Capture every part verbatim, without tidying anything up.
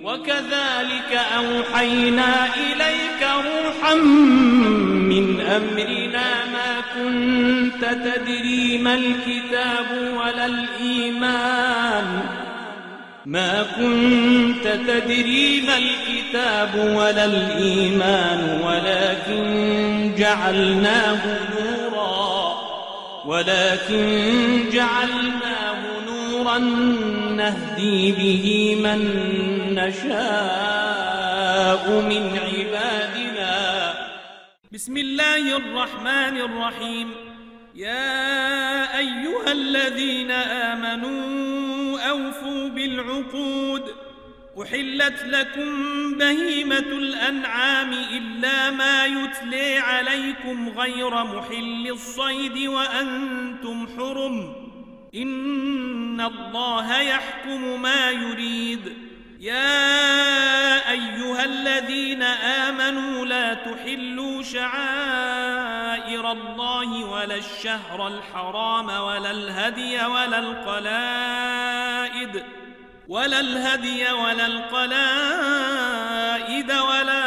وكذلك أوحينا إليك روحا من أمرنا ما كنت تدري ما الكتاب ولا الإيمان ما كنت تدري ما الكتاب ولا الإيمان ولكن جعلناه نورا ولكن جعلناه نورا نهدي به من نشاء من عبادنا. بسم الله الرحمن الرحيم. يا أيها الذين آمنوا أوفوا بالعقود أحلت لكم بهيمة الأنعام إلا ما يتلي عليكم غير محل الصيد وأنتم حرم إن الله يحكم ما يريد. يا أيها الذين آمنوا لا تحلوا شعائر الله ولا الشهر الحرام ولا الهدي ولا القلائد ولا الهدي ولا القلائد ولا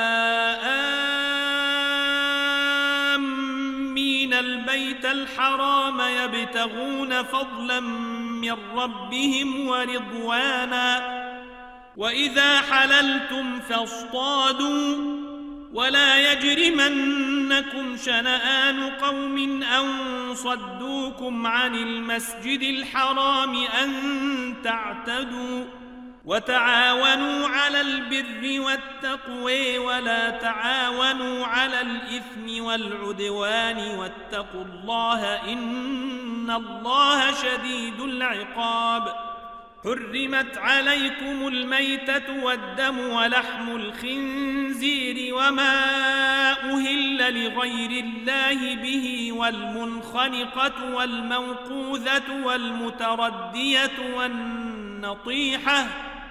آمين البيت الحرام يبتغون فضلا من ربهم ورضوانا وإذا حللتم فاصطادوا ولا يجرمنكم شنآن قوم أن صدوكم عن المسجد الحرام أن تعتدوا وتعاونوا على البر والتقوى ولا تعاونوا على الإثم والعدوان واتقوا الله إن الله شديد العقاب. حرمت عليكم الميتة والدم ولحم الخنزير وما أهل لغير الله به والمنخنقة والموقوذة والمتردية والنطيحة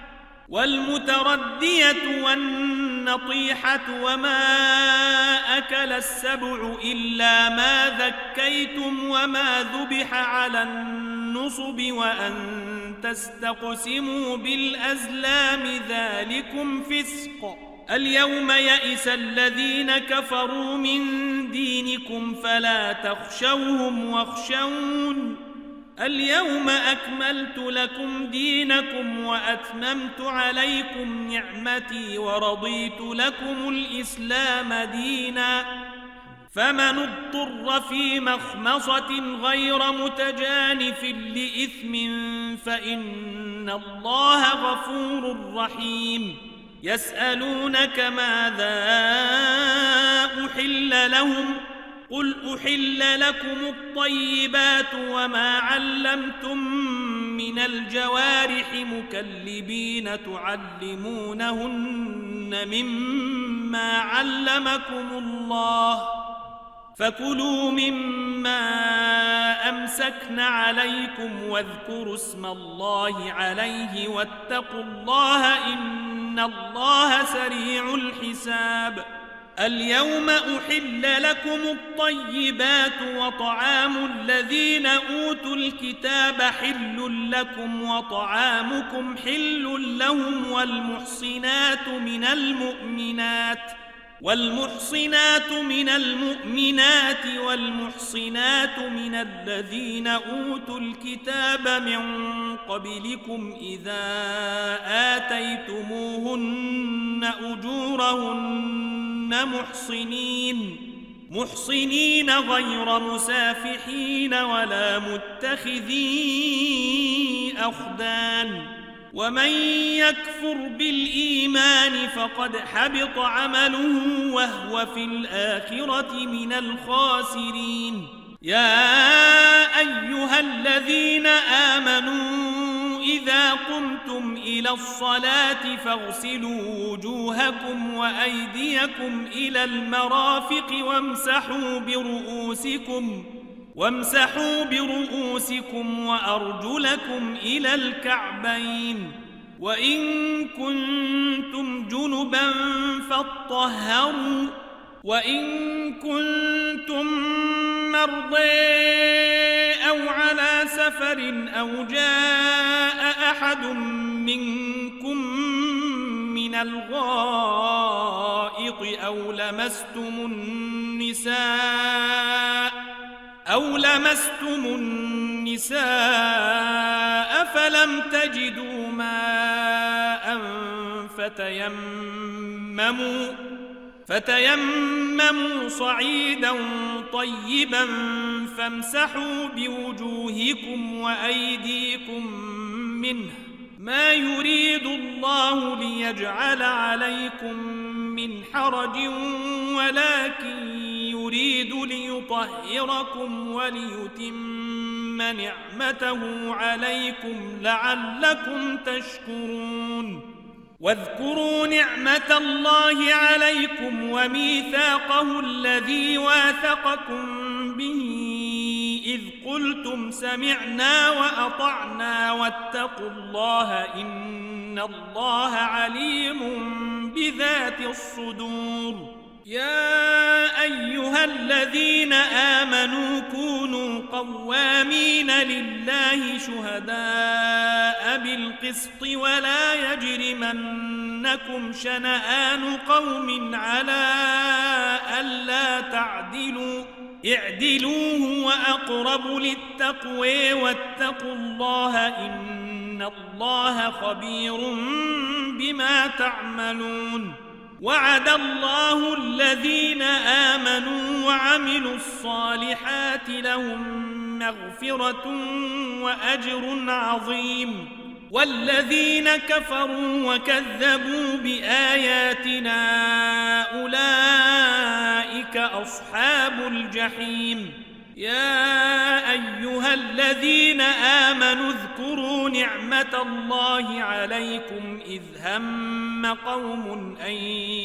والمتردية والنطيحة وما أكل السبع إلا ما ذكيتم وما ذبح على النصب وأن تستقسموا بالأزلام ذلكم فسق. اليوم يئس الذين كفروا من دينكم فلا تخشوهم واخشون اليوم أكملت لكم دينكم وأتممت عليكم نعمتي ورضيت لكم الإسلام دينا. فمن اضطر في مخمصة غير متجانف لإثم فإن الله غفور رحيم. يسألونك ماذا أحل لهم قل أحل لكم الطيبات وما علمتم من الجوارح مكلبين تعلمونهن مما علمكم الله فكلوا مما أمسكن عليكم واذكروا اسم الله عليه واتقوا الله إن الله سريع الحساب. اليوم أحل لكم الطيبات وطعام الذين أوتوا الكتاب حل لكم وطعامكم حل لهم والمحصنات من المؤمنات والمحصنات من المؤمنات والمحصنات من الذين أوتوا الكتاب من قبلكم إذا آتيتموهن أجورهن محصنين محصنين غير مسافحين ولا متخذي أخدان. ومن يكفر بالإيمان فقد حبط عمله وهو في الآخرة من الخاسرين. يا أيها الذين آمنوا إذا قمتم إلى الصلاة فاغسلوا وجوهكم وأيديكم إلى المرافق وامسحوا برؤوسكم وامسحوا برؤوسكم وأرجلكم إلى الكعبين وإن كنتم جنبا فاطهروا وإن كنتم مرضى أو على سفر أو جاء أحد منكم من الغائط أو لمستم النساء أو لمستم النساء فلم تجدوا ماء فتيمموا فتيمموا صعيدا طيبا فامسحوا بوجوهكم وأيديكم منه ما يريد الله ليجعل عليكم من حرج ولكن يريد ليطهركم وليتم نعمته عليكم لعلكم تشكرون واذكروا نعمة الله عليكم وميثاقه الذي واثقكم به إذ قلتم سمعنا وأطعنا واتقوا الله إن الله عليم بذات الصدور يا أيها الذين آمنوا كونوا قوامين لله شهداء بالقسط ولا يجرمنكم شنآن قوم على ألا تعدلوا اعدلوا هو أقرب للتقوى واتقوا الله إن الله خبير بما تعملون وعد الله الذين آمنوا وعملوا الصالحات لهم مغفرة وأجر عظيم والذين كفروا وكذبوا بآياتنا أولئك أصحاب الجحيم يا أيها الذين آمنوا اذكروا نعمة الله عليكم إذ هم قوم أن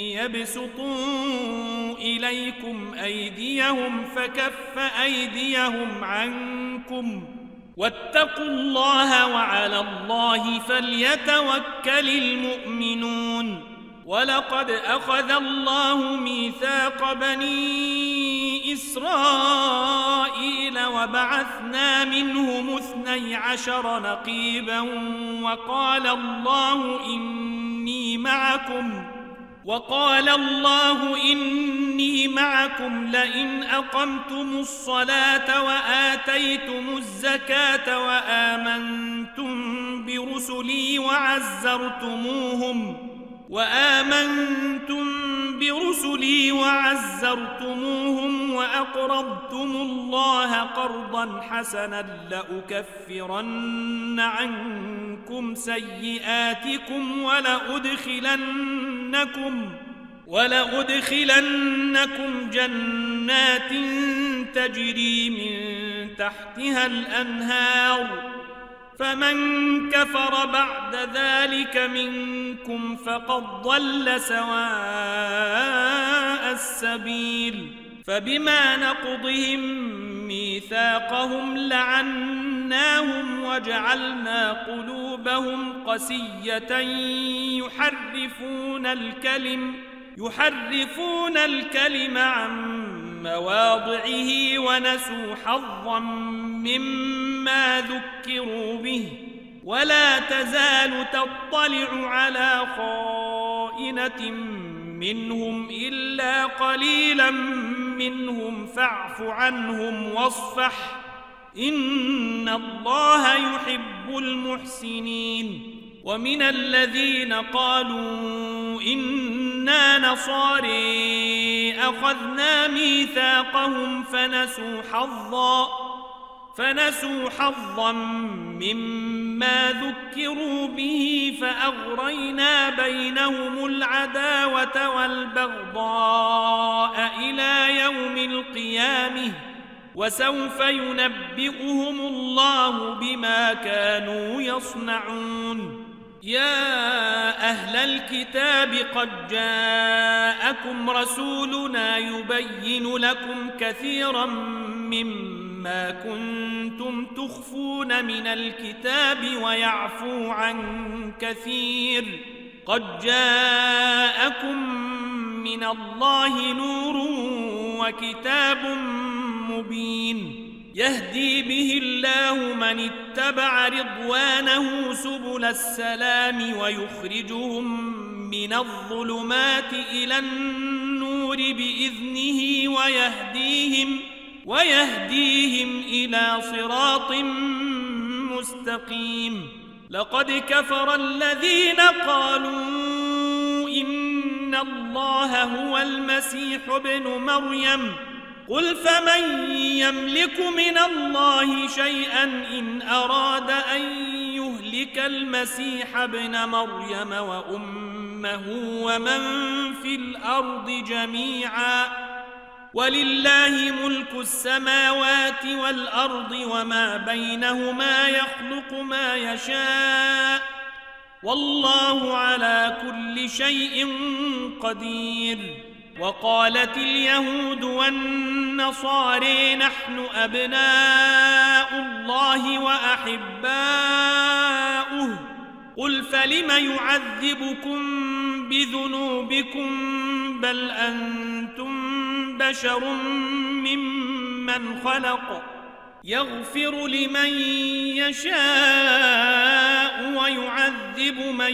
يبسطوا إليكم أيديهم فكف أيديهم عنكم واتقوا الله وعلى الله فليتوكل المؤمنون ولقد أخذ الله ميثاق بني إسرائيل وبعثنا منهم اثني عشر نقيبا وقال الله إني معكم وقال الله إني معكم لئن أقمتم الصلاة وآتيتم الزكاة وآمنتم برسلي وعزرتموهم وآمنتم برسلي وعزرتموهم وأقرضتم الله قرضا حسنا لأكفرن عنكم سيئاتكم ولأدخلنكم ولأدخلنكم جنات تجري من تحتها الأنهار فمن كفر بعد ذلك منكم فقد ضل سواء السبيل فبما نقضهم ميثاقهم لعناهم وجعلنا قلوبهم قسية يحرفون الكلم يحرفون الكلم عن مواضعه ونسوا حظا مما ذكروا به ولا تزال تطلع على خائنة منهم إلا قليلا منهم فاعف عنهم واصفح إن الله يحب المحسنين ومن الذين قالوا إنا نصاري أخذنا ميثاقهم فنسوا حظا فنسوا حظا مما ذكروا به فأغرينا بينهم العداوة والبغضاء إلى يوم القيامة وسوف ينبئهم الله بما كانوا يصنعون يا أهل الكتاب قد جاءكم رسولنا يبين لكم كثيرا مما كنتم تخفون من الكتاب ويعفو عن كثير قد جاءكم من الله نور وكتاب مبين يهدي به الله من اتبع رضوانه سبل السلام ويخرجهم من الظلمات إلى النور بإذنه ويهديهم ويهديهم إلى صراط مستقيم. لقد كفر الذين قالوا إن الله هو المسيح ابن مريم قل فمن يملك من الله شيئا إن أراد أن يهلك المسيح ابن مريم وأمه ومن في الأرض جميعا ولله ملك السماوات والأرض وما بينهما يخلق ما يشاء والله على كل شيء قدير. وقالت اليهود والنصارى نحن أبناء الله وأحباؤه قل فلم يعذبكم بذنوبكم بل أنتم بشر ممن خلق يغفر لمن يشاء ويعذب من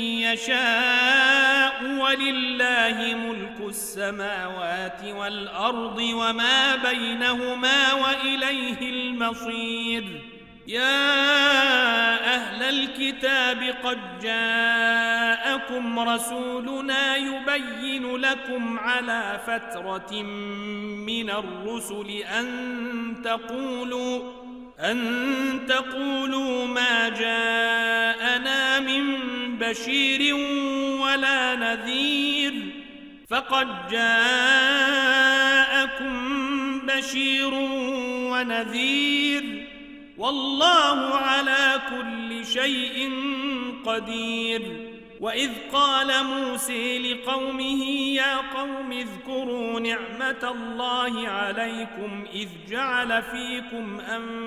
يشاء ولله ملك السماوات والأرض وما بينهما وإليه المصير. يا أهل الكتاب قد جاءكم رسولنا يبين لكم على فترة من الرسل أن تقولوا أن تقولوا ما جاءنا من بشير ولا نذير فقد جاءكم بشير ونذير والله على كل شيء قدير. وإذ قال موسى لقومه يا قوم اذكروا نعمة الله عليكم إذ جعل فيكم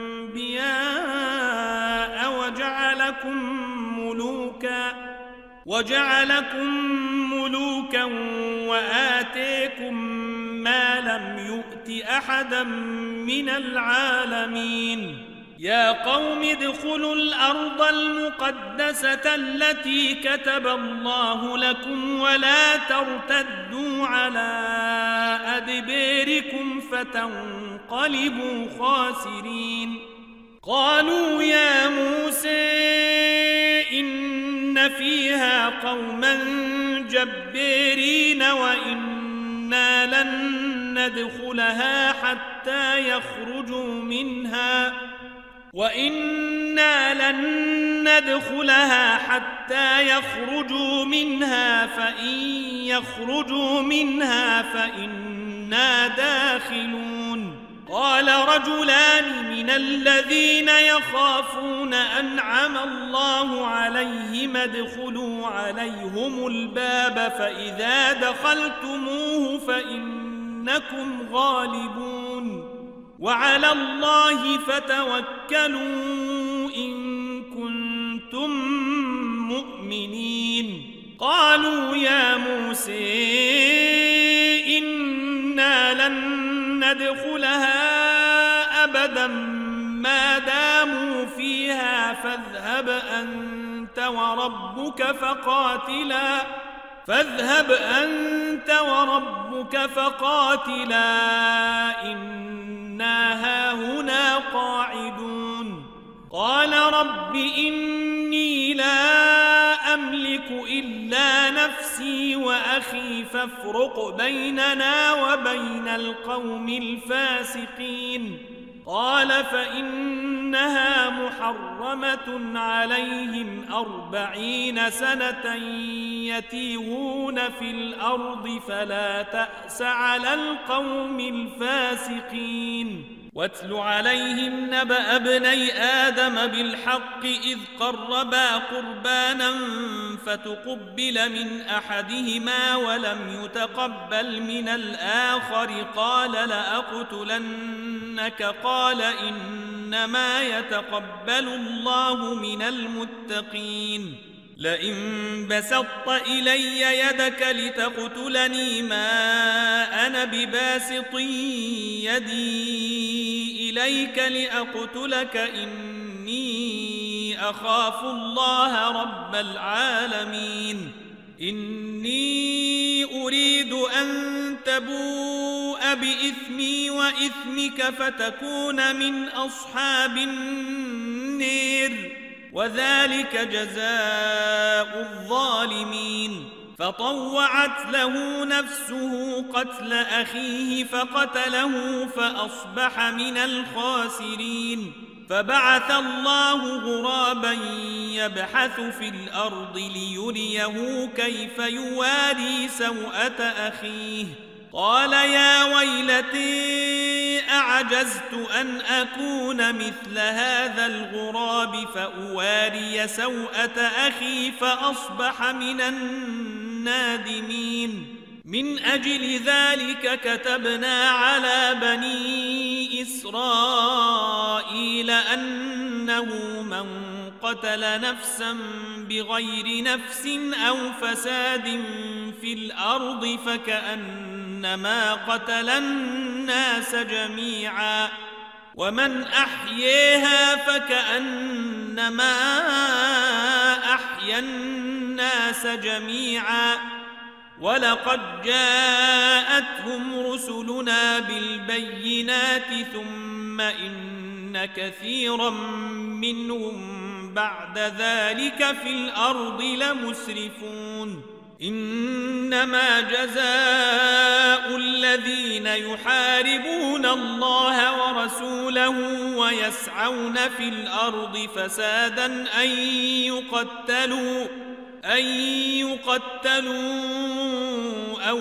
أنبياء وجعلكم ملوكا وجعلكم ملوكا وآتيكم ما لم يؤت أحدا من العالمين. يا قوم ادخلوا الأرض المقدسة التي كتب الله لكم ولا ترتدوا على أدباركم فتنقلبوا خاسرين. قالوا يا موسى إن فيها قوما جبارين وإنا لن ندخلها حتى يخرجوا منها وإنا لن ندخلها حتى يخرجوا منها فإن يخرجوا منها فإنا داخلون. قال رجلان من الذين يخافون أنعم الله عليهم ادخلوا عليهم الباب فإذا دخلتموه فإنكم غالبون وعلى الله فتوكلوا إن كنتم مؤمنين. قالوا يا موسى إنا لن ندخلها أبدا ما داموا فيها فاذهب أنت وربك فقاتلا فاذهب أنت وربك فقاتلا إنا هاهنا قاعدون. قال رب إني لا أملك إلا نفسي وأخي فافرق بيننا وبين القوم الفاسقين. قال فإنها محرمة عليهم أربعين سنة يتيهون في الأرض فلا تأس على القوم الفاسقين. واتل عليهم نبأ ابني آدم بالحق إذ قربا قربانا فتقبل من أحدهما ولم يتقبل من الآخر قال لأقتلنك قال إنما يتقبل الله من المتقين. لئن بسطت إلي يدك لتقتلني ما أنا بباسط يدي إليك لأقتلك إني أخاف الله رب العالمين. إني أريد أن تبوء بإثمي وإثمك فتكون من أصحاب النير وذلك جزاء الظالمين. فطوعت له نفسه قتل أخيه فقتله فأصبح من الخاسرين. فبعث الله غرابا يبحث في الأرض ليريه كيف يواري سوءة أخيه قال يا ويلتي أعجزت أن أكون مثل هذا الغراب فأواري سوءة أخي فأصبح من النادمين. من أجل ذلك كتبنا على بني إسرائيل أنه من قتل نفسا بغير نفس أو فساد في الأرض فكأنما قتل الناس جميعا ومن أحييها فكأنما أحيا الناس جميعا ولقد جاءتهم رسلنا بالبينات ثم إن كثيرا منهم بعد ذلك في الأرض لمسرفون. إنما جزاء الذين يحاربون الله ورسوله ويسعون في الأرض فسادا أن يقتلوا أن يقتلوا أو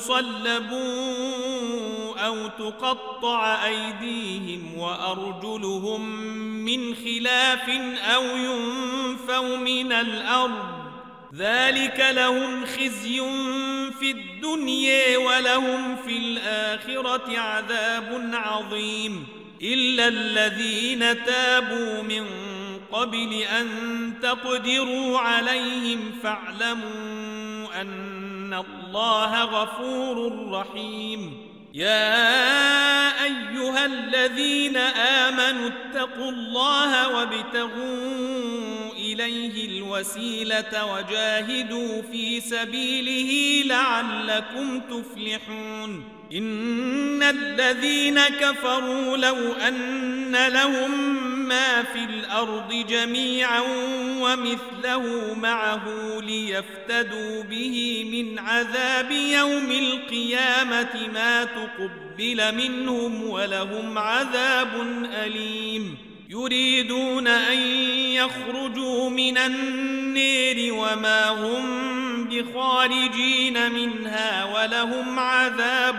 يصلبوا أو تقطع أيديهم وأرجلهم من خلاف أو ينفوا من الأرض ذلك لهم خزي في الدنيا ولهم في الآخرة عذاب عظيم. إلا الذين تابوا من قبل أن تقدروا عليهم فاعلموا أن الله غفور رحيم. يا أيها الذين آمنوا اتقوا الله وابتغوا إليه الوسيلة وجاهدوا في سبيله لعلكم تفلحون. إن الذين كفروا لو أن لهم ما في الأرض جميعا ومثله معه ليفتدوا به من عذاب يوم القيامة ما تقبل منهم ولهم عذاب أليم. يريدون أن يخرجوا من النير وما هم بخارجين منها ولهم عذاب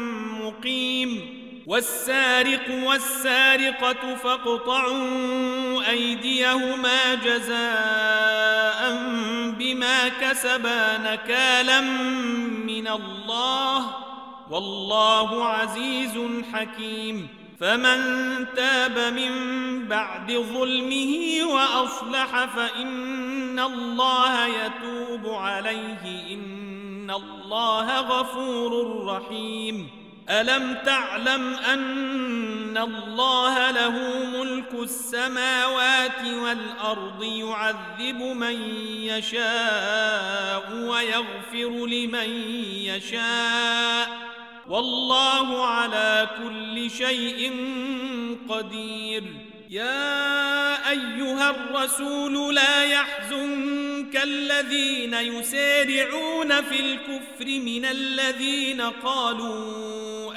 مقيم. والسارق والسارقة فاقطعوا أيديهما جزاء بما كسبا نكالا من الله والله عزيز حكيم. فمن تاب من بعد ظلمه وأصلح فإن الله يتوب عليه إن الله غفور رحيم. ألم تعلم أن الله له ملك السماوات والأرض يعذب من يشاء ويغفر لمن يشاء والله على كل شيء قدير. يا أيها الرسول لا يحزنك الذين يسارعون في الكفر من الذين قالوا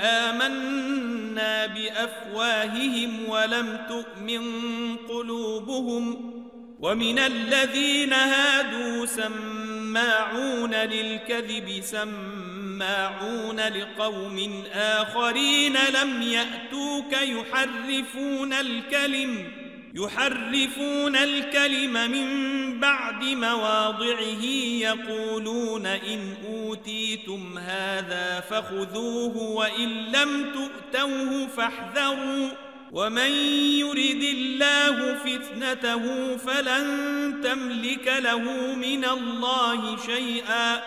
آمنا بأفواههم ولم تؤمن قلوبهم ومن الذين هادوا سماعون للكذب سماعون لقوم آخرين لم يأتوك يحرفون الكلم يحرفون الكلم من بعد مواضعه يقولون إن أوتيتم هذا فخذوه وإن لم تؤتوه فاحذروا ومن يرد الله فتنته فلن تملك له من الله شيئا.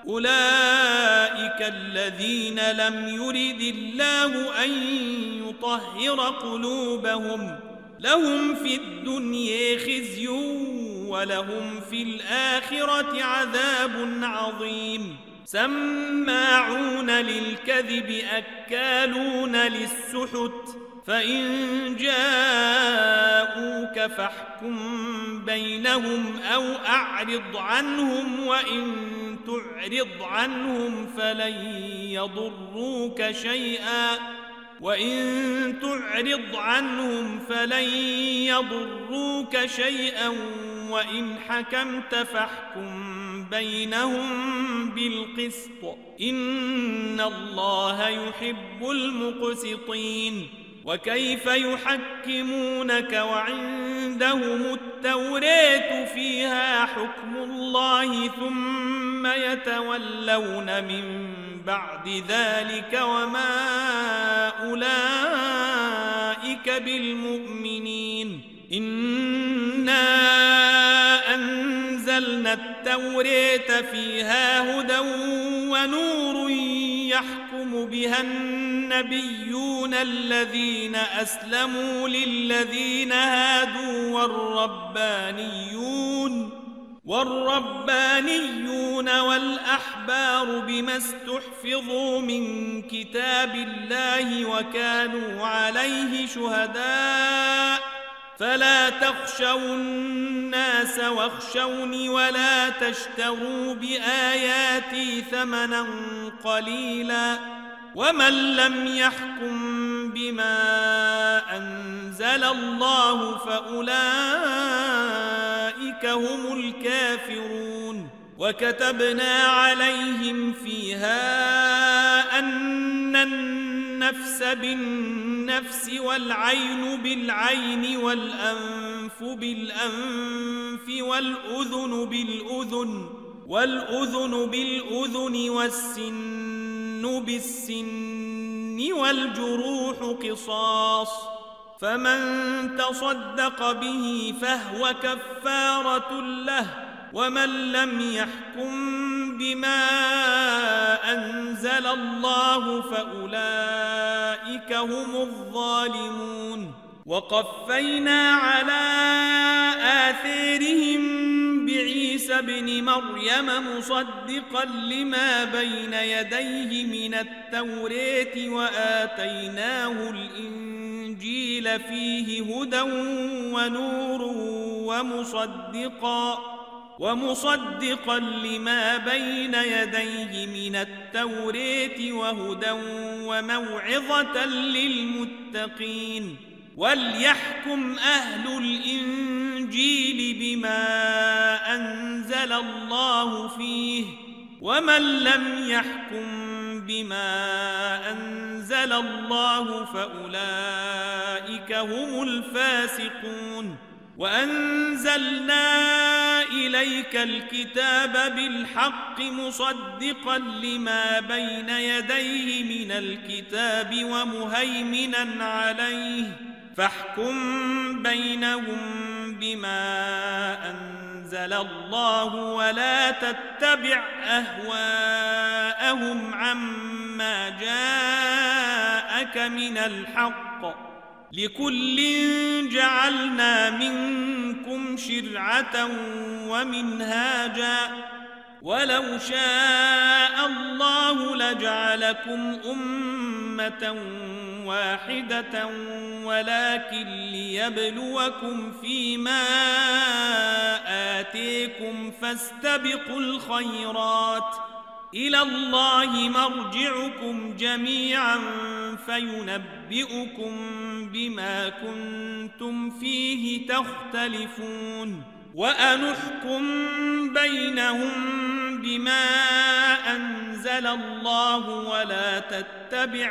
أولئك الذين لم يرد الله أن يطهر قلوبهم لهم في الدنيا خزي ولهم في الآخرة عذاب عظيم سماعون للكذب أكالون للسحت فإن جاءوك فاحكم بينهم أو أعرض عنهم وإن تعرض عنهم فلن يضروك شيئا وإن تعرض عنهم فلن يضروك شيئا وإن حكمت فاحكم بينهم بالقسط إن الله يحب المقسطين وكيف يحكمونك وعندهم التوراة فيها حكم الله ثم يتولون من بعد ذلك وما أولئك بالمؤمنين إنا أنزلنا التوراة فيها هدى ونور يحكم بها النبيون الذين أسلموا للذين هادوا والربانيون والربانيون والأحبار بما استحفظوا من كتاب الله وكانوا عليه شهداء فلا تخشوا الناس واخشوني ولا تشتروا بآياتي ثمنا قليلا ومن لم يحكم بما أنزل الله فأولئك هم الكافرون وكتبنا عليهم فيها أن النفس بالنفس والعين بالعين والأنف بالأنف والأذن بالأذن والأذن بالأذن والسن بالسن والجروح قصاص فمن تصدق به فهو كفارة له ومن لم يحكم بما أنزل الله فأولئك هم الظالمون وقفينا على آثارهم بعيسى ابن مريم مصدقا لما بين يديه من التوراة وآتيناه الإنجيل فيه هدى ونور ومصدقا ومصدقا لما بين يديه من التوراة وهدى وموعظة للمتقين وليحكم أهل الإنجيل بما أنزل الله فيه ومن لم يحكم بما أنزل الله فأولئك هم الفاسقون وأنزلنا إليك الكتاب بالحق مصدقا لما بين يديه من الكتاب ومهيمنا عليه فاحكم بينهم بما أنزل الله ولا تتبع أهواءهم عما جاءك من الحق لكل جعلنا منكم شرعة ومنهاجا ولو شاء الله لجعلكم أمة واحدة ولكن ليبلوكم فيما آتيكم فاستبقوا الخيرات إلى الله مرجعكم جميعا فينبئكم بما كنتم فيه تختلفون وأنحكم بينهم بما أنزل الله ولا تتبع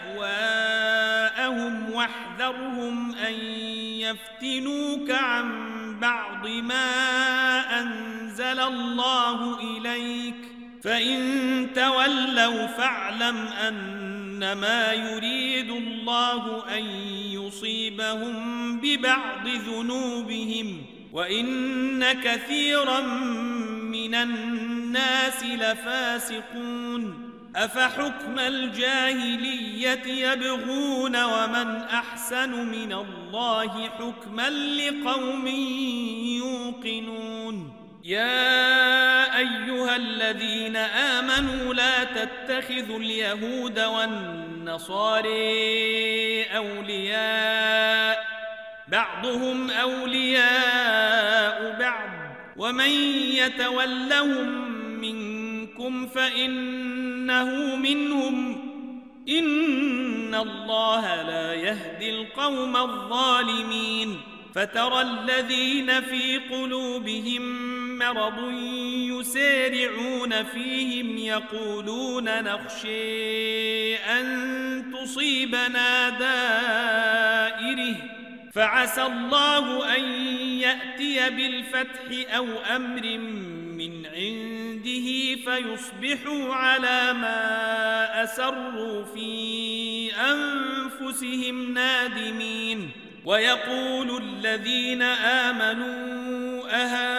أهواءهم واحذرهم أن يفتنوك عن بعض ما أنزل الله إليك فإن تولوا فاعلم أنما يريد الله أن يصيبهم ببعض ذنوبهم وإن كثيرا من الناس لفاسقون أفحكم الجاهلية يبغون ومن أحسن من الله حكما لقوم يوقنون يا أيها الذين آمنوا لا تتخذوا اليهود والنصارى أولياء بعضهم أولياء بعض ومن يتولهم منكم فإنه منهم إن الله لا يهدي القوم الظالمين فترى الذين في قلوبهم مرض يسارعون فيهم يقولون نخشى أن تصيبنا دائرة فعسى الله أن يأتي بالفتح أو أمر من عنده فيصبحوا على ما أسروا في أنفسهم نادمين ويقول الذين آمنوا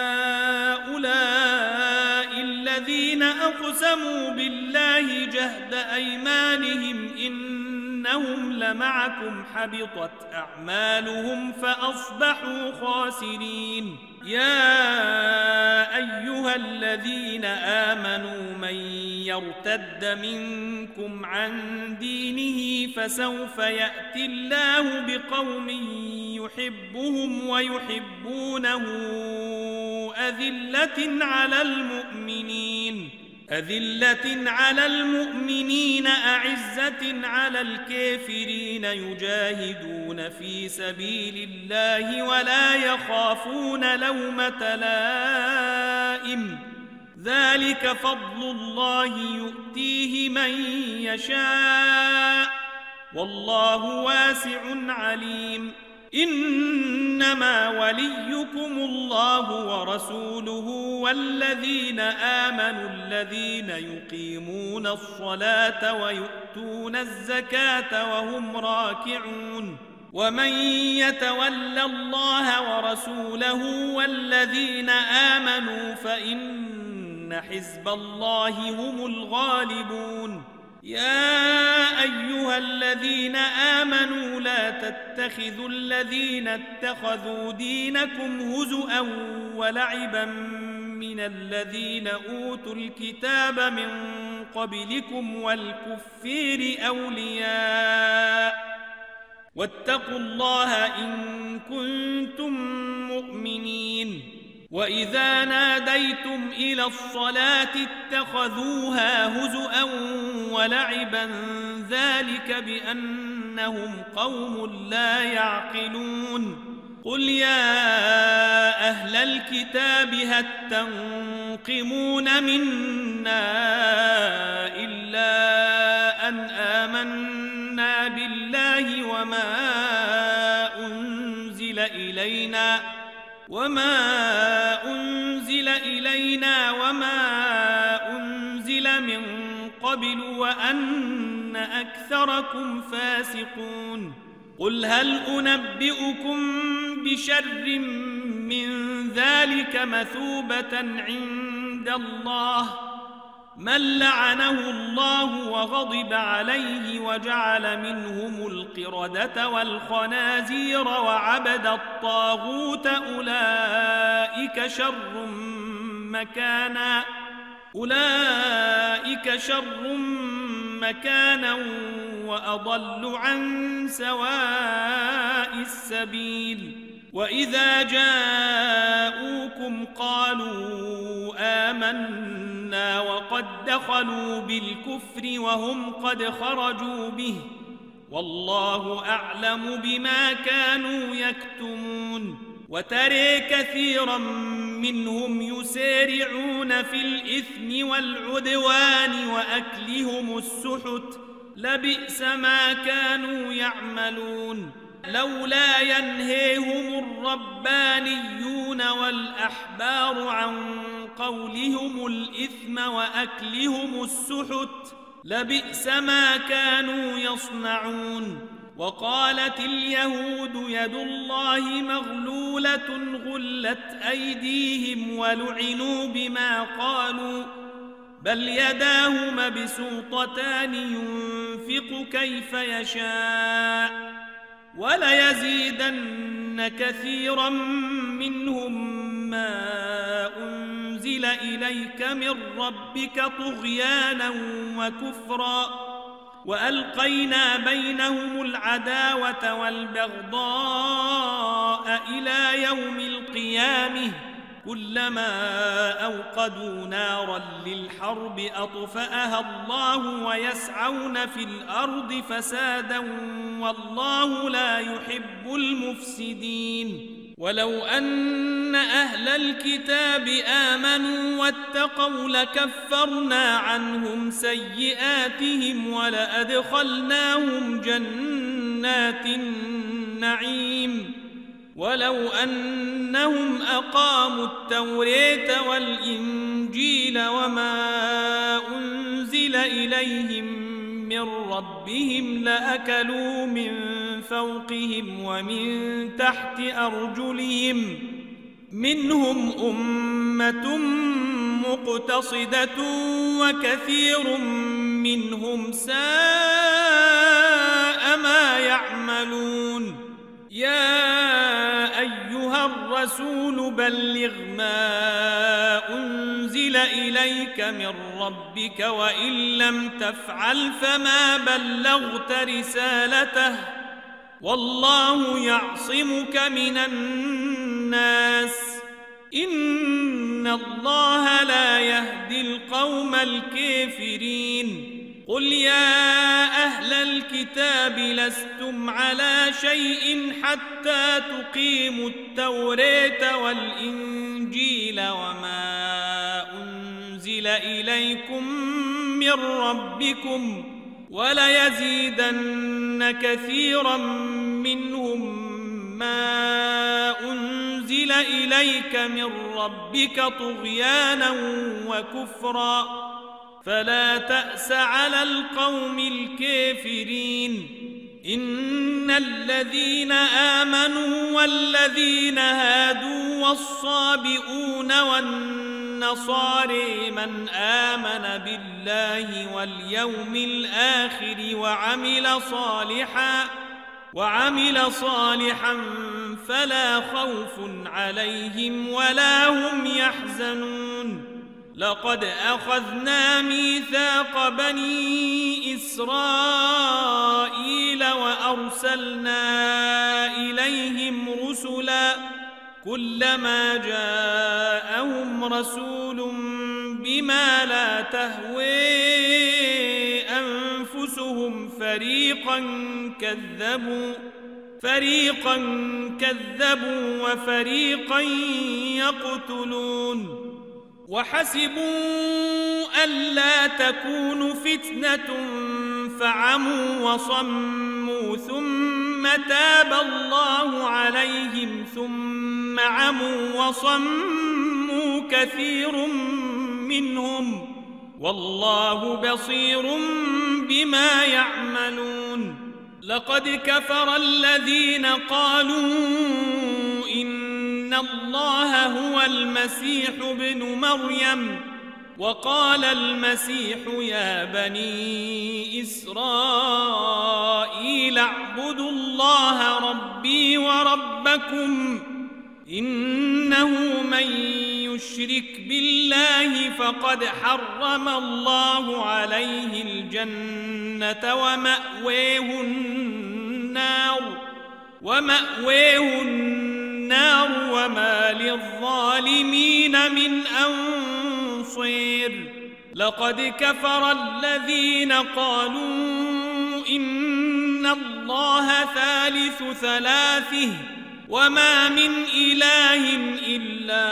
أهؤلاء الذين أقسموا بالله جهد أيمانهم إنهم لمعكم حبطت أعمالهم فأصبحوا خاسرين يا أيها الذين آمنوا من يرتد منكم عن دينه فسوف يأتي الله بقوم يحبهم ويحبونه أذلة على المؤمنين أذلة على المؤمنين أعزة على الكافرين يجاهدون في سبيل الله ولا يخافون لومة لائم ذلك فضل الله يؤتيه من يشاء والله واسع عليم إنما وليكم الله ورسوله والذين آمنوا الذين يقيمون الصلاة ويؤتون الزكاة وهم راكعون ومن يتول الله ورسوله والذين آمنوا فإن حزب الله هم الغالبون يا أيها الذين آمنوا لا تتخذوا الذين اتخذوا دينكم هزؤا ولعبا من الذين أوتوا الكتاب من قبلكم والكفير أولياء واتقوا الله إن كنتم مؤمنين وإذا ناديتم إلى الصلاة اتخذوها هزؤا ولعبا ذلك بأنهم قوم لا يعقلون قل يا أهل الكتاب هل تنقمون منا إلا أن آمنا بالله وما أنزل إلينا وما أنزل إلينا وما أنزل من قبل وأن أكثركم فاسقون قل هل أنبئكم بشر من ذلك مثوبة عند الله من لعنه الله وغضب عليه وجعل منهم القردة والخنازير وعبد الطاغوت أولئك شر مكانا أولئك شر مكانا وأضل عن سواء السبيل وإذا جاءوكم قالوا آمنا وقد دخلوا بالكفر وهم قد خرجوا به والله أعلم بما كانوا يكتمون وترى كثيرا منهم يسارعون في الإثم والعدوان وأكلهم السحت لبئس ما كانوا يعملون لولا ينهيهم الربانيون والأحبار عن قولهم الإثم وأكلهم السحت لبئس ما كانوا يصنعون وقالت اليهود يد الله مغلولة غلت أيديهم ولعنوا بما قالوا بل يداه مبسوطتان ينفق كيف يشاء وليزيدن كثيرا منهم ما أنزل إليك من ربك طغيانا وكفرا وألقينا بينهم العداوة والبغضاء إلى يوم القيامة كلما أوقدوا نارا للحرب أطفأها الله ويسعون في الأرض فسادا والله لا يحب المفسدين ولو أن أهل الكتاب آمنوا واتقوا لكفرنا عنهم سيئاتهم ولأدخلناهم جنات النعيم ولو أنهم أقاموا التوراة والإنجيل وما أنزل إليهم من ربهم لأكلوا من فوقهم ومن تحت أرجلهم منهم أمة مقتصدة وكثير منهم ساء ما يعملون يا أيها الرسول بلغ ما أنزل إليك من ربك وإن لم تفعل فما بلغت رسالته والله يعصمك من الناس إن الله لا يهدي القوم الكافرين قل يا أهل الكتاب لستم على شيء حتى تقيموا التوراة والإنجيل وما أنزل إليكم من ربكم وليزيدن كثيرا منهم ما أنزل إليك من ربك طغيانا وكفرا فلا تأس على القوم الكافرين إن الذين آمنوا والذين هادوا والصابئون والنصارى من آمن بالله واليوم الآخر وعمل صالحا وعمل صالحا فلا خوف عليهم ولا هم يحزنون لقد أخذنا ميثاق بني إسرائيل وأرسلنا إليهم رسلا كلما جاءهم رسول بما لا تهوي أنفسهم فريقا كذبوا فريقا كذبوا وفريقا يقتلون وحسبوا ألا تكون فتنة فعموا وصموا ثم تاب الله عليهم ثم عموا وصموا كثير منهم والله بصير بما يعملون لقد كفر الذين قالوا إن الله هو المسيح ابن مريم وقال المسيح يا بني إسرائيل اعبدوا الله ربي وربكم إنه من يشرك بالله فقد حرم الله عليه الجنة ومأويه النار ومأويه النار وما للظالمين من أنصير لقد كفر الذين قالوا إن الله ثالث ثلاثه وما من إله إلا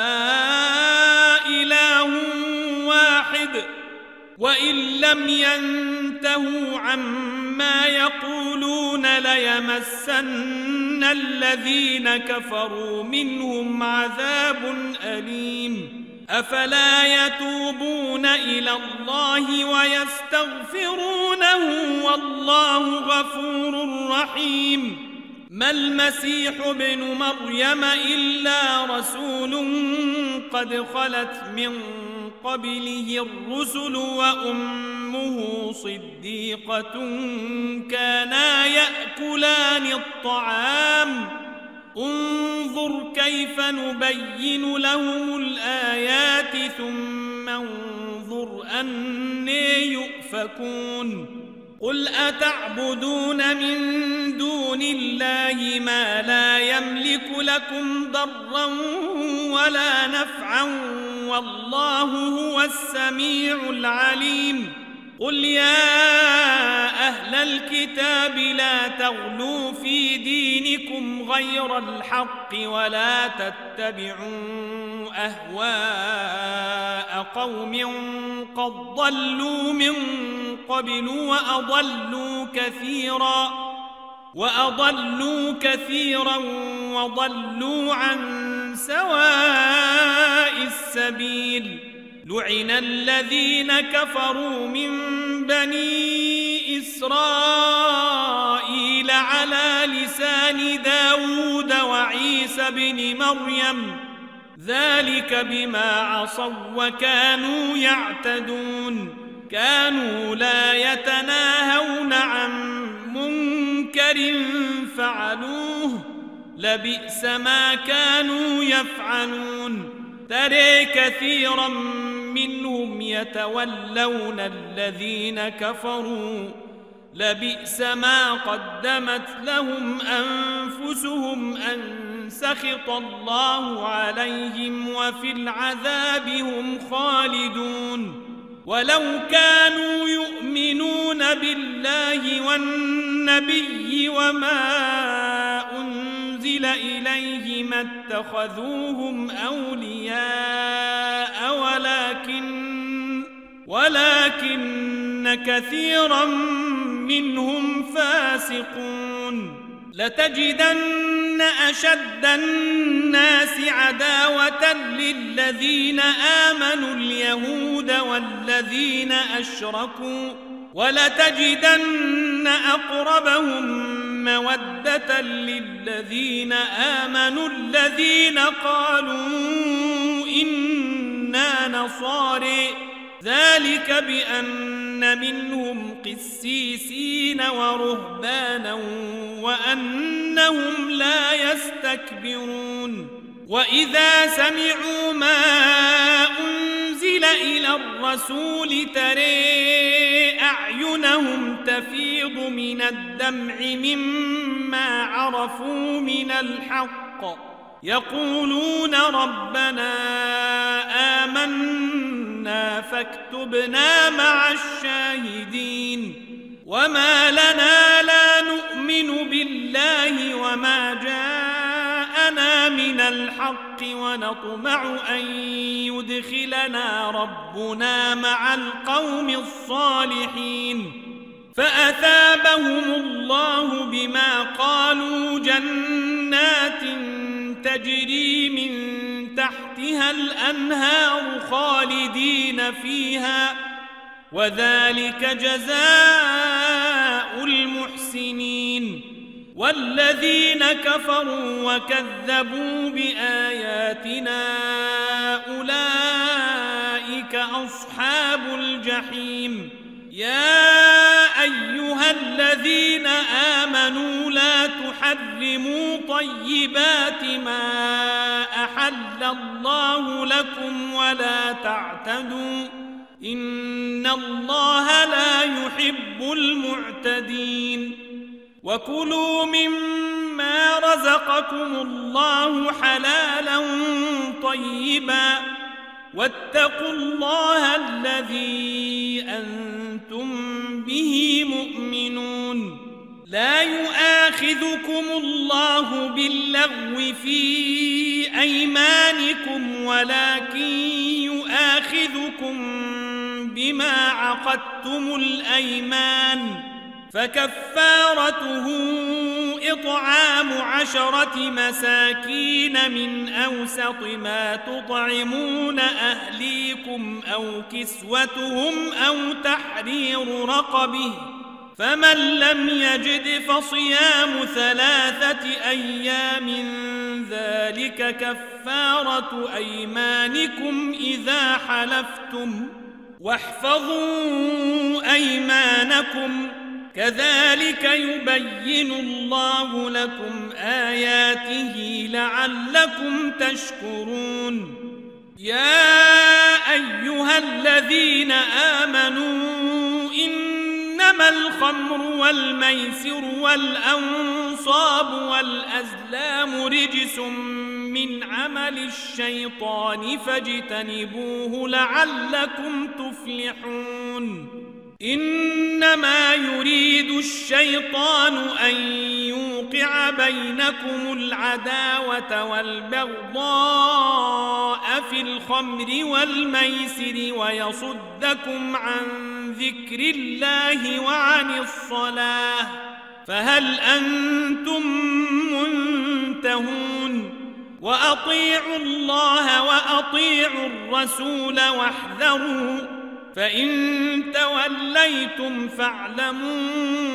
إله واحد وإن لم ينتهوا عما يقولون ليمسن الذين كفروا منهم عذاب أليم أفلا يتوبون إلى الله ويستغفرونه والله غفور رحيم ما المسيح ابن مريم إلا رسول قد خلت من قبله الرسل وأمه صديقة كانا يأكلان الطعام انظر كيف نبين لهم الآيات ثم انظر أنى يؤفكون قل أتعبدون من دون الله ما لا يملك لكم ضرا ولا نفعا والله هو السميع العليم قل يا أهل الكتاب لا تغلوا في دينكم غير الحق ولا تتبعوا أهواء قوم قد ضلوا من قبل وأضلوا كثيرا وأضلوا كثيرا وضلوا عن سواء السبيل لعن الذين كفروا من بني إسرائيل على لسان داود وعيسى بن مريم ذلك بما عصوا وكانوا يعتدون كانوا لا يتناهون عن منكر فعلوه لبئس ما كانوا يفعلون ترى كثيرا منهم يتولون الذين كفروا لبئس ما قدمت لهم أنفسهم أن سخط الله عليهم وفي العذاب هم خالدون ولو كانوا يؤمنون بالله والنبي وما أنزل إليه ما اتخذوهم أولياء ولكن ولكن كثيرا منهم فاسقون لتجدن أشد الناس عداوة للذين آمنوا اليهود والذين أشركوا ولتجدن أقربهم مودة للذين آمنوا الذين قالوا إنا نصارى ذلك بأن منهم قسيسين ورهبانا وأنهم لا يستكبرون وإذا سمعوا ما أنزل إلى الرسول ترى أعينهم تفيض من الدمع مما عرفوا من الحق يقولون ربنا آمنا فاكتبنا مع الشاهدين وما لنا لا نؤمن بالله وما جاءنا من الحق ونطمع أن يدخلنا ربنا مع القوم الصالحين فأثابهم الله بما قالوا جنات تجري من تحتها الأنهار خالدين فيها وذلك جزاء المحسنين والذين كفروا وكذبوا بآياتنا أولئك أصحاب الجحيم يا أيها الذين آمنوا لا تحرموا طيبات ما أحل الله لكم ولا تعتدوا إن الله لا يحب المعتدين وكلوا مما رزقكم الله حلالا طيبا واتقوا الله الذي أنتم به مؤمنون لا يؤاخذكم الله باللغو في أيمانكم ولكن يؤاخذكم بما عقدتم الأيمان فكفارته إطعام عشرة مساكين من أوسط ما تطعمون أهليكم أو كسوتهم أو تحرير رقبه فمن لم يجد فصيام ثلاثة أيام ذلك كفارة أيمانكم إذا حلفتم واحفظوا أيمانكم كذلك يبين الله لكم آياته لعلكم تشكرون يا أيها الذين آمنوا إنما الخمر والميسر والأنصاب والأزلام رجس من عمل الشيطان فاجتنبوه لعلكم تفلحون إنما يريد الشيطان أن يوقع بينكم العداوة والبغضاء في الخمر والميسر ويصدكم عن ذكر الله وعن الصلاة فهل أنتم منتهون وأطيعوا الله وأطيعوا الرسول واحذروا فإن توليتم فاعلموا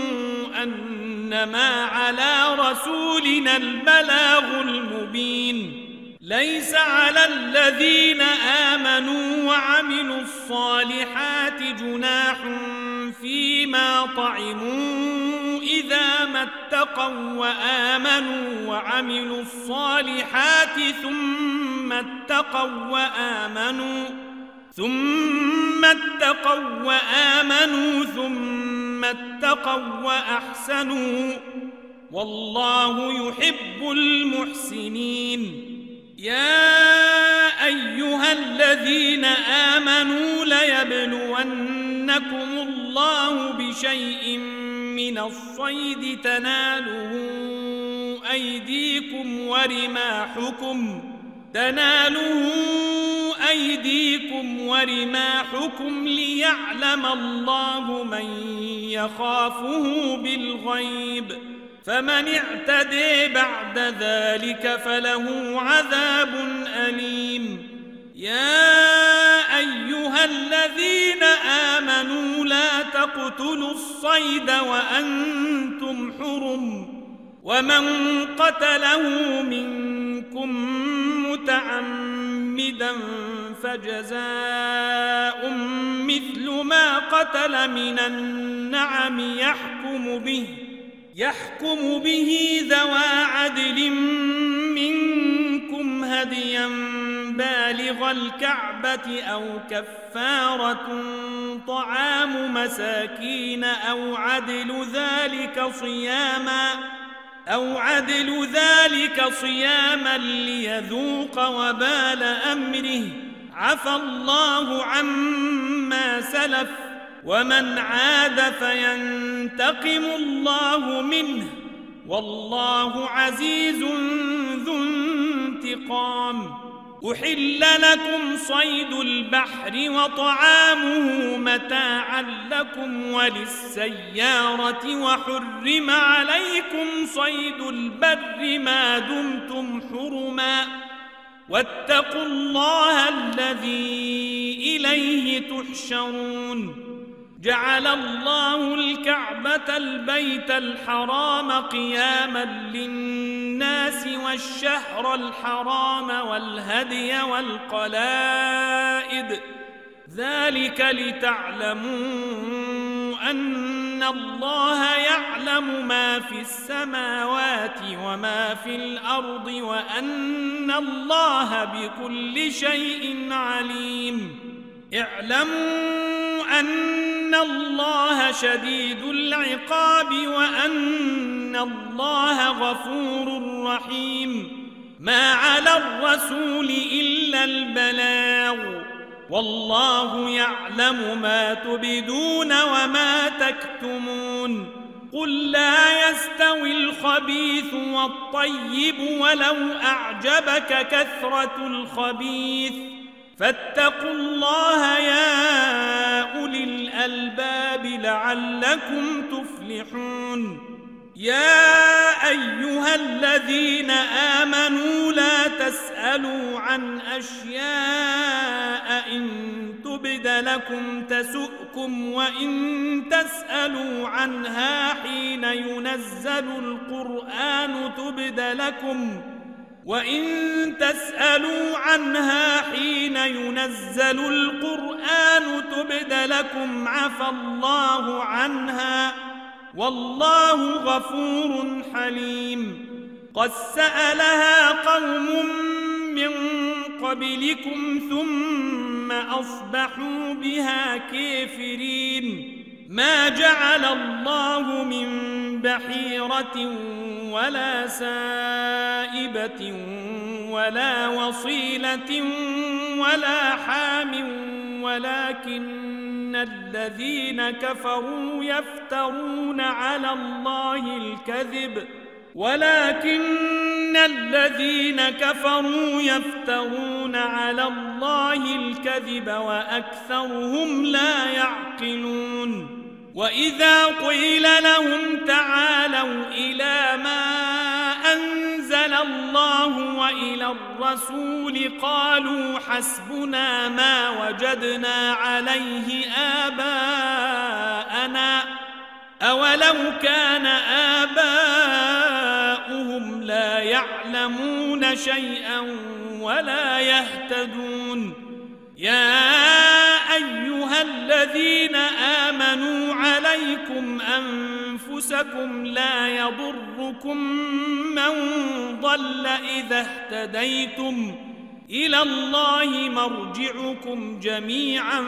أنما على رسولنا البلاغ المبين ليس على الذين آمنوا وعملوا الصالحات جناح فيما طعموا إذا ما اتقوا وآمنوا وعملوا الصالحات ثم اتقوا وآمنوا ثم اتقوا وآمنوا ثم اتقوا وأحسنوا والله يحب المحسنين يا أيها الذين آمنوا ليبلونكم الله بشيء من الصيد تناله أيديكم ورماحكم تناله أيديكم ورماحكم ليعلم الله من يخافه بالغيب فمن اعتدي بعد ذلك فله عذاب أليم يا أيها الذين آمنوا لا تقتلوا الصيد وأنتم حرم ومن قتله منكم متعمدا فجزاء مثل ما قتل من النعم يحكم به يحكم به ذوى عدل منكم هديا بالغ الكعبة أو كفارة طعام مساكين أو عدل ذلك صياما أو عدل ذلك صياما ليذوق وبال أمره عفى الله عما سلف ومن عاد فينتقم الله منه والله عزيز ذو انتقام أحل لكم صيد البحر وطعامه متاعا لكم وللسيارة وحرم عليكم صيد البر ما دمتم حرما واتقوا الله الذي إليه تحشرون جعل الله الكعبة البيت الحرام قياما للناس والشهر الحرام والهدي والقلائد ذلك لتعلموا أن الله يعلم ما في السماوات وما في الأرض وأن الله بكل شيء عليم اعلموا أن الله شديد العقاب وأن الله غفور رحيم ما على الرسول إلا البلاغ والله يعلم ما تبدون وما تكتمون قل لا يستوي الخبيث والطيب ولو أعجبك كثرة الخبيث فاتقوا الله يا أولي الألباب لعلكم تفلحون يا أيها الذين آمنوا لا تسألوا عن أشياء إن تبد تبد لكم تسؤكم وإن تسألوا عنها حين ينزل القرآن تبد لكم وإن تسألوا عنها حين ينزل القرآن تبد لكم عفى الله عنها والله غفور حليم. قد سألها قوم من قبلكم ثم أصبحوا بها كافرين. ما جعل الله من بحيرة ولا سائبة ولا وصيلة ولا حام ولكن الذين كفروا يفترون على الله الكذب ولكن الذين كفروا يفترون على الله الكذب وأكثرهم لا يعقلون. وإذا قيل لهم تعالوا إلى ما أنزل الله وإلى الرسول قالوا حسبنا ما وجدنا عليه آباءنا أولو كان آباؤهم لا يعلمون شيئا ولا يهتدون. يا أيها الذين آمنوا عليكم أنفسكم لا يضركم من ضل إذا اهتديتم إلى الله مرجعكم جميعا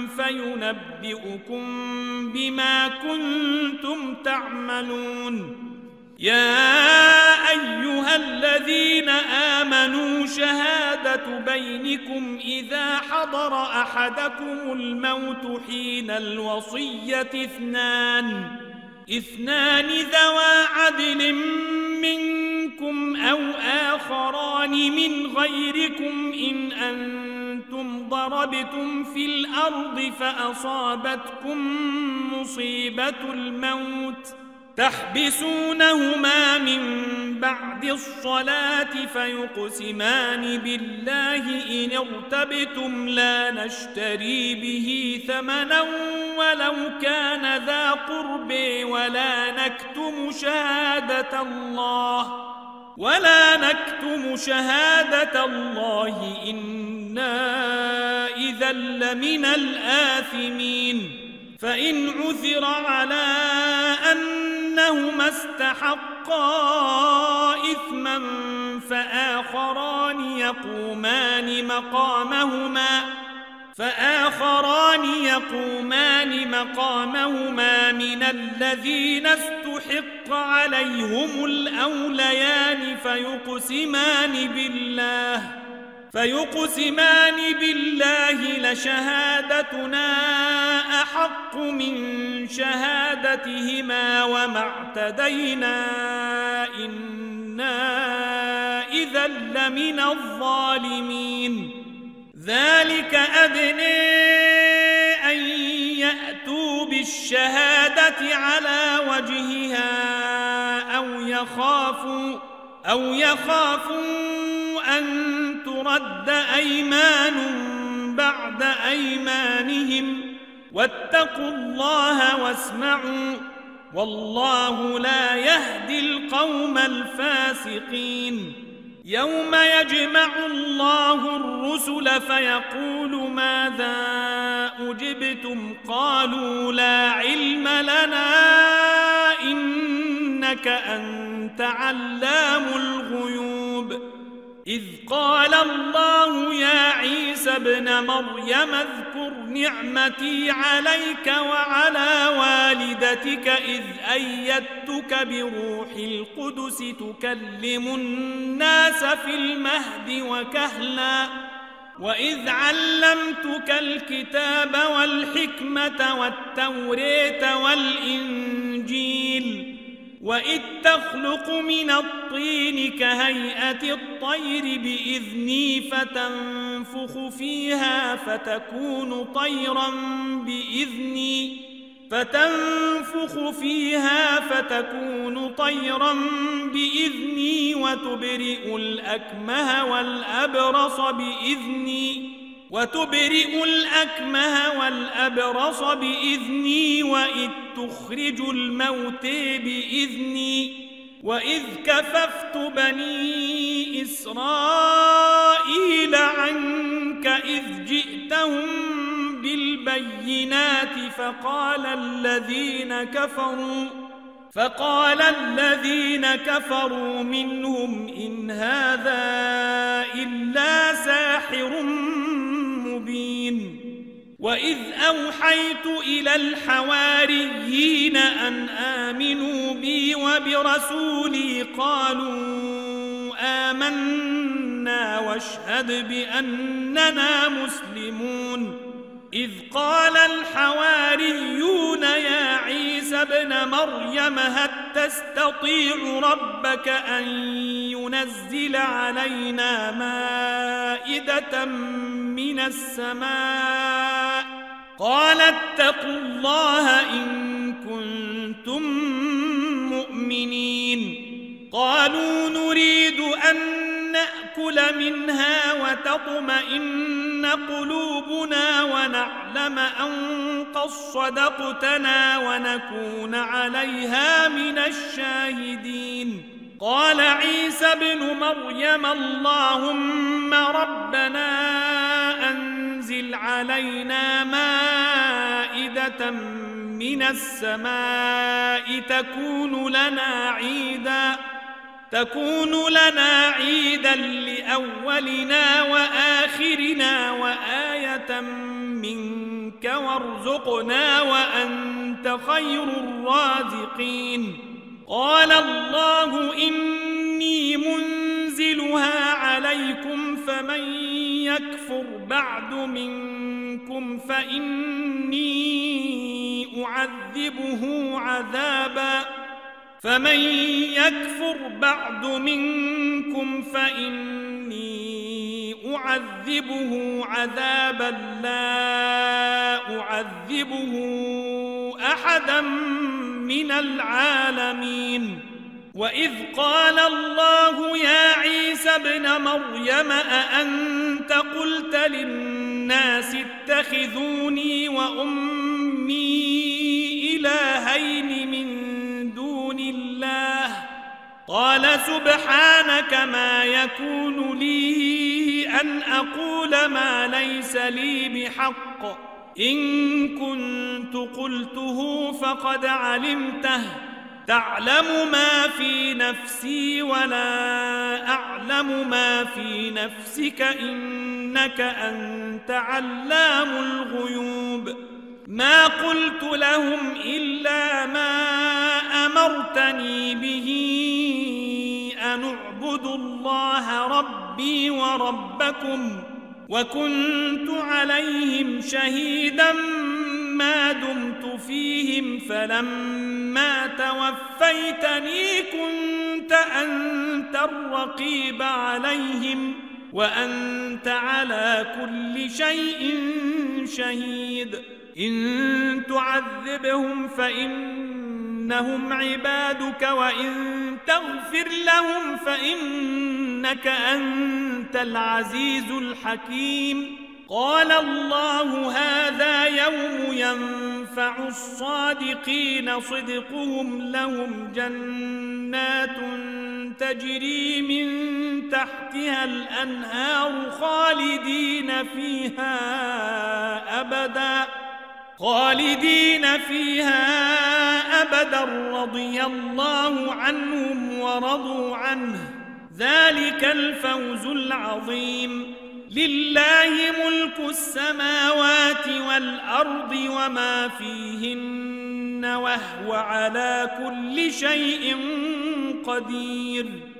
فينبئكم بما كنتم تعملون. يا أيها الذين آمنوا شهادة بينكم إذا حضر أحدكم الموت حين الوصية اثنان اثنان ذوى عدل منكم أو آخران من غيركم إن أنتم ضربتم في الأرض فأصابتكم مصيبة الموت تحبسونهما من بعد الصلاة فيقسمان بالله إن ارتبتم لا نشتري به ثمنا ولو كان ذا قرب ولا نكتم شهادة الله ولا نكتم شهادة الله إنا إذا لمن الآثمين. فإن عثر على أنهما استحقا إثما فآخران يقومان مقامهما فآخران يقومان مقامهما من الذين استحق عليهم الأوليان فيقسمان بالله فيقسمان بالله لشهادتنا أحق من شهادتهما وما اعتدينا إنا إذا لمن الظالمين. ذلك أدنى أن يأتوا بالشهادة على وجهها أو يخافوا أو يخافوا أن ترد أيمان بعد أيمانهم واتقوا الله واسمعوا والله لا يهدي القوم الفاسقين. يوم يجمع الله الرسل فيقول ماذا أجبتم قالوا لا علم لنا إنك أنت علام الغيوب. إذ قال الله يا عيسى ابن مريم اذكر نعمتي عليك وعلى والدتك إذ أيدتك بروح القدس تكلم الناس في المهد وكهلا وإذ علمتك الكتاب والحكمة والتوراة والإنجيل وإذ تخلق من الطين كهيئة الطير بإذني فتنفخ فيها فتكون طيرا بإذني فتنفخ فيها فتكون طيرا بإذني وتبرئ الأكمه والأبرص بإذني وتبرئ الأكمه والأبرص بإذني وإذ تخرج الموت بإذني وإذ كففت بني إسرائيل عنك إذ جئتهم بالبينات فقال الذين كفروا فقال الذين كفروا منهم إن هذا إلا ساحر مبين وإذ أوحيت إلى الحواريين أن آمنوا بي وبرسولي قالوا آمنا واشهد بأننا مسلمون إذ قال الحواريون يا عيسى ابن مريم هل تستطيع ربك أن ينزل علينا مائدة من السماء قال اتقوا الله إن كنتم مؤمنين قالوا نريد أن نأكل منها وتطمئن قلوبنا ونعلم أن قد صدقتنا ونكون عليها من الشاهدين قال عيسى ابن مريم اللهم ربنا أنزل علينا مائدة من السماء تكون لنا عيداً تكون لنا عيدا لأولنا وآخرنا وآية منك وارزقنا وأنت خير الرازقين قال الله إني منزلها عليكم فمن يكفر بعد منكم فإني أعذبه عذابا فمن يكفر بعد منكم فإني أعذبه عذابا لا أعذبه أحدا من العالمين وإذ قال الله يا عيسى ابن مريم أأنت قلت للناس اتخذوني وأمي إلهين من دون الله قال سبحانك ما يكون لي أن أقول ما ليس لي بحق إن كنت قلته فقد علمته تعلم ما في نفسي ولا أعلم ما في نفسك إنك أنت علام الغيوب ما قلت لهم إلا ما أمرتني به أن اعبدوا الله ربي وربكم وكنت عليهم شهيدا ما دمت فيهم فلما توفيتني كنت أنت الرقيب عليهم وأنت على كل شيء شهيد إن تعذبهم فإنهم عبادك وإن تغفر لهم فإنك أنت العزيز الحكيم قال الله هذا يوم ينفع الصادقين صدقهم لهم جنات تجري من تحتها الأنهار خالدين فيها أبدا خالدين فيها أبدا رضي الله عنهم ورضوا عنه ذلك الفوز العظيم لله ملك السماوات والأرض وما فيهن وهو على كل شيء قدير